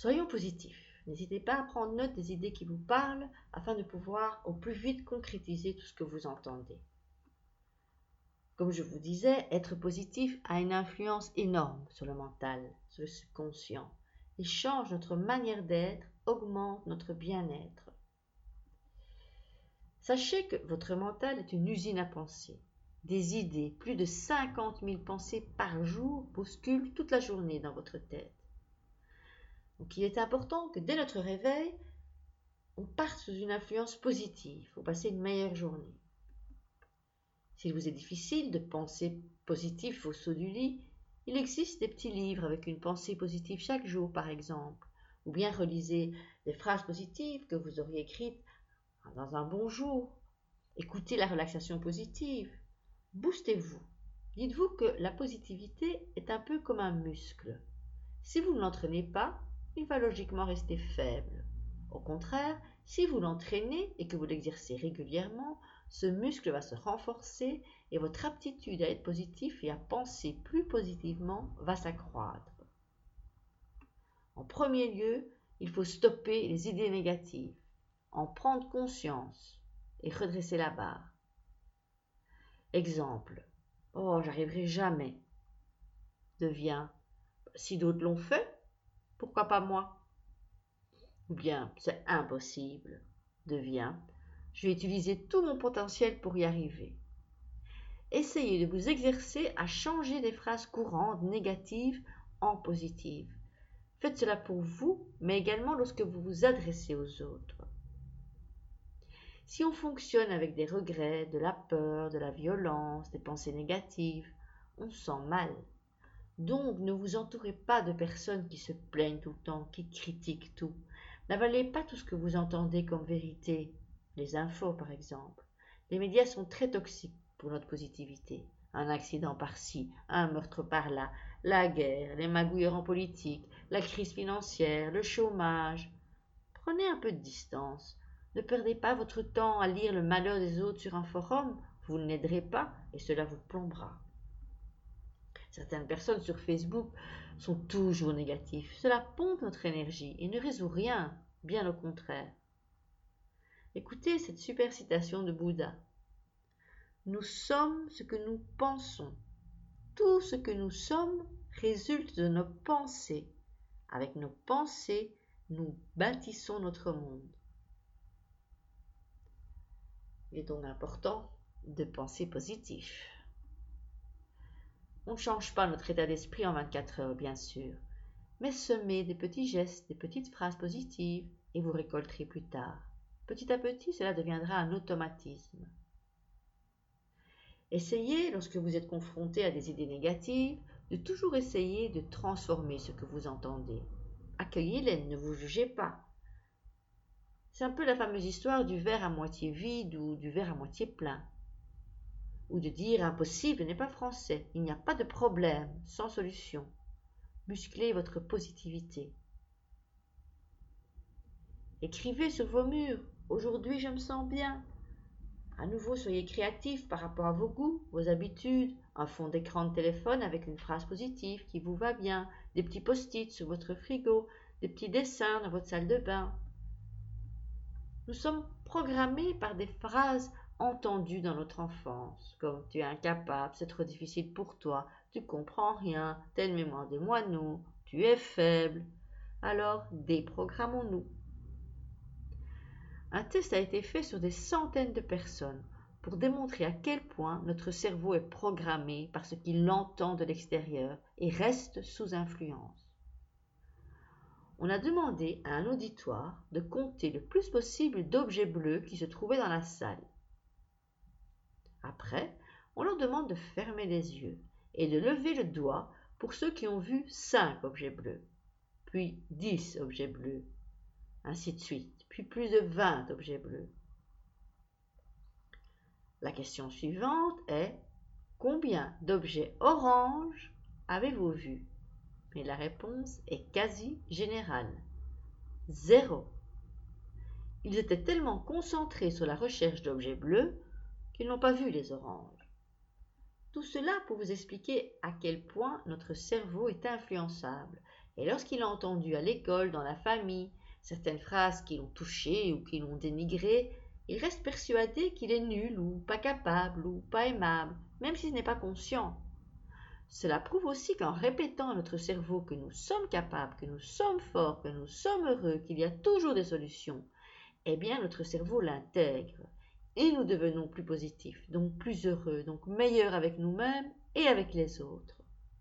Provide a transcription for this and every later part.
Soyons positifs. N'hésitez pas à prendre note des idées qui vous parlent afin de pouvoir au plus vite concrétiser tout ce que vous entendez. Comme je vous disais, être positif a une influence énorme sur le mental, sur le subconscient, et change notre manière d'être, augmente notre bien-être. Sachez que votre mental est une usine à pensées. Des idées, plus de 50 000 pensées par jour bousculent toute la journée dans votre tête. Donc il est important que dès notre réveil, on parte sous une influence positive pour passer une meilleure journée. S'il vous est difficile de penser positif au saut du lit, il existe des petits livres avec une pensée positive chaque jour par exemple, ou bien relisez des phrases positives que vous auriez écrites dans un bon jour. Écoutez la relaxation positive, boostez-vous. Dites-vous que la positivité est un peu comme un muscle. Si vous ne l'entraînez pas, il va logiquement rester faible. Au contraire, si vous l'entraînez et que vous l'exercez régulièrement, ce muscle va se renforcer et votre aptitude à être positif et à penser plus positivement va s'accroître. En premier lieu, il faut stopper les idées négatives, en prendre conscience et redresser la barre. Exemple, oh, j'arriverai jamais, devient, si d'autres l'ont fait, pourquoi pas moi? Ou bien, c'est impossible, devient, je vais utiliser tout mon potentiel pour y arriver. Essayez de vous exercer à changer des phrases courantes négatives en positives. Faites cela pour vous, mais également lorsque vous vous adressez aux autres. Si on fonctionne avec des regrets, de la peur, de la violence, des pensées négatives, on se sent mal. Donc ne vous entourez pas de personnes qui se plaignent tout le temps, qui critiquent tout. N'avalez pas tout ce que vous entendez comme vérité, les infos par exemple. Les médias sont très toxiques pour notre positivité. Un accident par-ci, un meurtre par-là, la guerre, les magouilleurs en politique, la crise financière, le chômage. Prenez un peu de distance. Ne perdez pas votre temps à lire le malheur des autres sur un forum. Vous ne l'aiderez pas et cela vous plombera. Certaines personnes sur Facebook sont toujours négatives. Cela pompe notre énergie et ne résout rien, bien au contraire. Écoutez cette super citation de Bouddha. Nous sommes ce que nous pensons. Tout ce que nous sommes résulte de nos pensées. Avec nos pensées, nous bâtissons notre monde. Il est donc important de penser positif. On ne change pas notre état d'esprit en 24 heures, bien sûr, mais semez des petits gestes, des petites phrases positives et vous récolterez plus tard. Petit à petit, cela deviendra un automatisme. Essayez, lorsque vous êtes confronté à des idées négatives, de toujours essayer de transformer ce que vous entendez. Accueillez-les, ne vous jugez pas. C'est un peu la fameuse histoire du verre à moitié vide ou du verre à moitié plein. Ou de dire impossible n'est pas français, il n'y a pas de problème, sans solution. Musclez votre positivité. Écrivez sur vos murs, aujourd'hui je me sens bien. À nouveau, soyez créatifs par rapport à vos goûts, vos habitudes, un fond d'écran de téléphone avec une phrase positive qui vous va bien, des petits post-it sur votre frigo, des petits dessins dans votre salle de bain. Nous sommes programmés par des phrases entendues dans notre enfance, comme tu es incapable, c'est trop difficile pour toi, tu comprends rien, t'as une mémoire de moineau, tu es faible. Alors, déprogrammons-nous. Un test a été fait sur des centaines de personnes pour démontrer à quel point notre cerveau est programmé par ce qu'il entend de l'extérieur et reste sous influence. On a demandé à un auditoire de compter le plus possible d'objets bleus qui se trouvaient dans la salle. Après, on leur demande de fermer les yeux et de lever le doigt pour ceux qui ont vu 5 objets bleus, puis 10 objets bleus, ainsi de suite, puis plus de 20 objets bleus. La question suivante est: combien d'objets oranges avez-vous vu? Et la réponse est quasi générale. 0. Ils étaient tellement concentrés sur la recherche d'objets bleus qu'ils n'ont pas vu les oranges. Tout cela pour vous expliquer à quel point notre cerveau est influençable Et lorsqu'il a entendu à l'école, dans la famille, certaines phrases qui l'ont touché ou qui l'ont dénigré, il reste persuadé qu'il est nul ou pas capable ou pas aimable, même s'il n'est pas conscient. Cela prouve aussi qu'en répétant à notre cerveau que nous sommes capables, que nous sommes forts, que nous sommes heureux, qu'il y a toujours des solutions, eh bien notre cerveau l'intègre et nous devenons plus positifs, donc plus heureux, donc meilleurs avec nous-mêmes et avec les autres.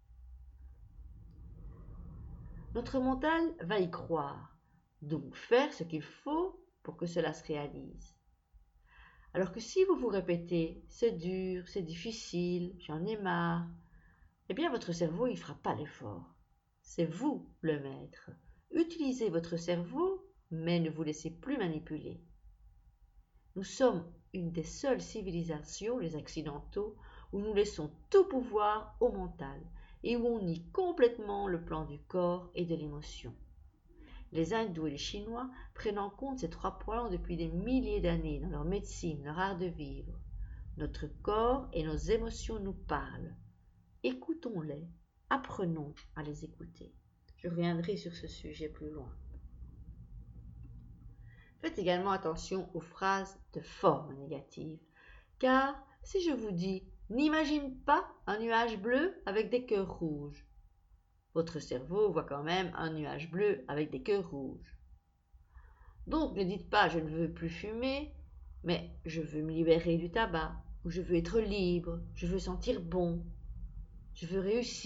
Notre mental va y croire, donc faire ce qu'il faut pour que cela se réalise. Alors que si vous vous répétez « c'est dur, c'est difficile, j'en ai marre », eh bien votre cerveau ne fera pas l'effort. C'est vous le maître. Utilisez votre cerveau, mais ne vous laissez plus manipuler. Nous sommes une des seules civilisations, les occidentaux, où nous laissons tout pouvoir au mental et où on nie complètement le plan du corps et de l'émotion. Les hindous et les chinois prennent en compte ces 3 points depuis des milliers d'années dans leur médecine, leur art de vivre. Notre corps et nos émotions nous parlent. Écoutons-les, apprenons à les écouter. Je reviendrai sur ce sujet plus loin. Faites également attention aux phrases de forme négative, car si je vous dis « n'imagine pas un nuage bleu avec des cœurs rouges », votre cerveau voit quand même un nuage bleu avec des cœurs rouges. Donc ne dites pas « je ne veux plus fumer », mais « je veux me libérer du tabac » ou « je veux être libre »,« je veux sentir bon »,« je veux réussir ».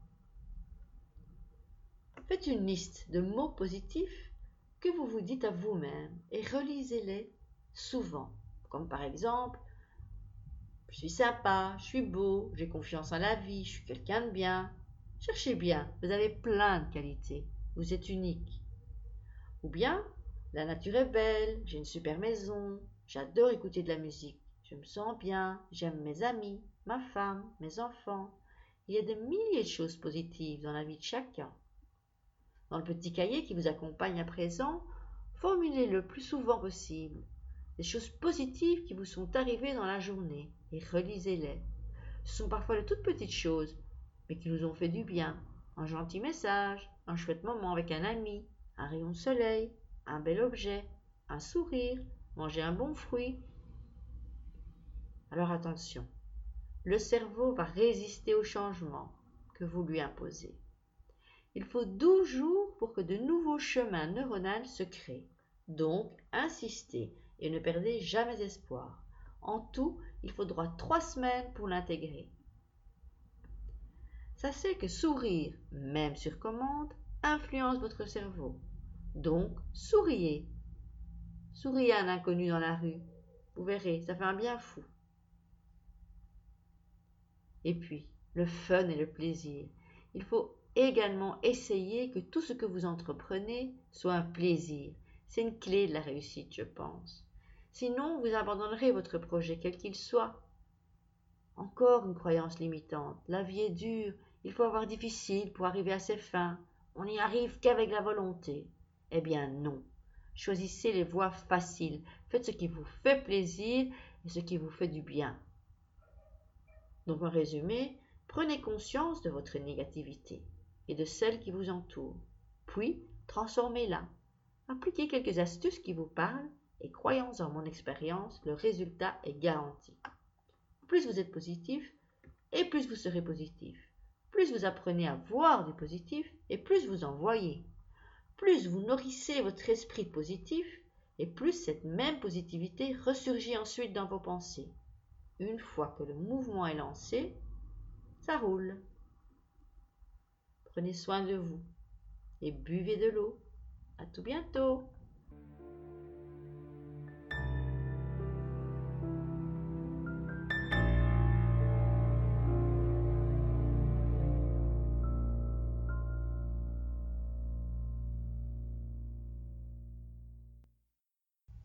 Faites une liste de mots positifs que vous vous dites à vous-même et relisez-les souvent, comme par exemple « je suis sympa, je suis beau, j'ai confiance en la vie, je suis quelqu'un de bien ». Cherchez bien, vous avez plein de qualités, vous êtes unique. Ou bien « la nature est belle, j'ai une super maison, j'adore écouter de la musique, je me sens bien, j'aime mes amis, ma femme, mes enfants ». Il y a des milliers de choses positives dans la vie de chacun. Dans le petit cahier qui vous accompagne à présent, formulez le plus souvent possible des choses positives qui vous sont arrivées dans la journée et relisez-les. Ce sont parfois de toutes petites choses, mais qui nous ont fait du bien. Un gentil message, un chouette moment avec un ami, un rayon de soleil, un bel objet, un sourire, manger un bon fruit. Alors attention, le cerveau va résister au changement que vous lui imposez. Il faut 12 jours pour que de nouveaux chemins neuronaux se créent. Donc, insistez et ne perdez jamais espoir. En tout, il faudra 3 semaines pour l'intégrer. Sachez que sourire, même sur commande, influence votre cerveau. Donc, souriez. Souriez à un inconnu dans la rue. Vous verrez, ça fait un bien fou. Et puis, le fun et le plaisir. Il faut également essayer que tout ce que vous entreprenez soit un plaisir. C'est une clé de la réussite, je pense. Sinon, vous abandonnerez votre projet, quel qu'il soit. Encore une croyance limitante. La vie est dure, il faut avoir difficile pour arriver à ses fins. On n'y arrive qu'avec la volonté. Eh bien non. Choisissez les voies faciles. Faites ce qui vous fait plaisir et ce qui vous fait du bien. Donc en résumé, prenez conscience de votre négativité et de celle qui vous entoure. Puis, transformez-la. Appliquez quelques astuces qui vous parlent et croyant en mon expérience, le résultat est garanti. Plus vous êtes positif et plus vous serez positif. Plus vous apprenez à voir du positif et plus vous en voyez. Plus vous nourrissez votre esprit positif et plus cette même positivité ressurgit ensuite dans vos pensées. Une fois que le mouvement est lancé, ça roule. Prenez soin de vous et buvez de l'eau. À tout bientôt.